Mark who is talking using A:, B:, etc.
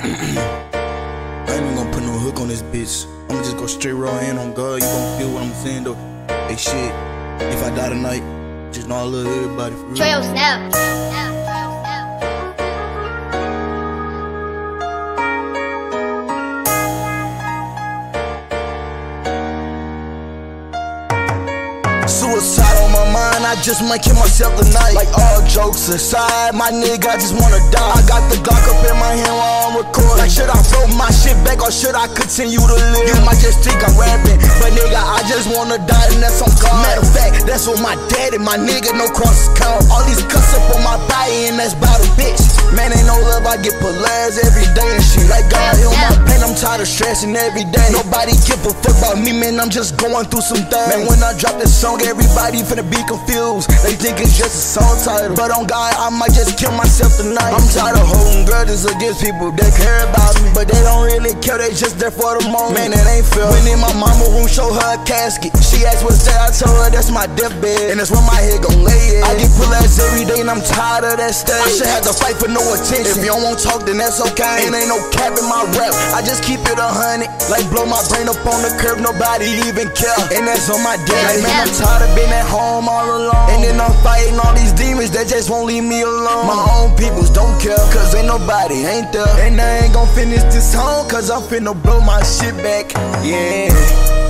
A: I ain't even gonna put no hook on this bitch. I'ma just go straight raw in on God. You gon' feel what I'm saying though. Hey shit, if I die tonight, just know I love everybody for real.
B: Trail snap.
C: Suicide on my mind, I just might kill myself tonight. Like all jokes aside, my nigga, I just wanna die. I got the Glock up in my hand while I'm recording. Like should I throw my shit back or should I continue to live? You might just think I'm rapping, but nigga, I just wanna die and that's on God. Matter of fact, that's what my daddy, my nigga, no crosses count. All these cuts up on my body and that's about a bitch. Man, ain't no love, I get polarized every day and shit. Like God heal my pain, I'm tired of stressing every day. Nobody give a fuck about me, man, I'm just going through some things. Man, when I drop this song, everybody finna be confused. They think it's just a song title, but on God, I might just kill myself tonight. I'm tired of holding grudges against people that care about me, but they don't really care, they just there for the moment. Man, it ain't fair. When in my mama room, show her a casket. She asked what's that, I told her that's my deathbed, and that's where my head gon' lay it. I get pull ass every day and I'm tired of that stage. I should have to fight for no attention. If you don't want talk, then that's okay. And ain't no cap in my rap, I just keep it 100. Like blow my brain up on the curb, nobody even care. And that's on my dick. Like man, I'm tired of being at home all alone, and then I'm fighting all these demons that just won't leave me alone. My own peoples don't care, cause ain't nobody ain't there. And I ain't gon' finish this song, cause I'm finna blow my shit back. Yeah.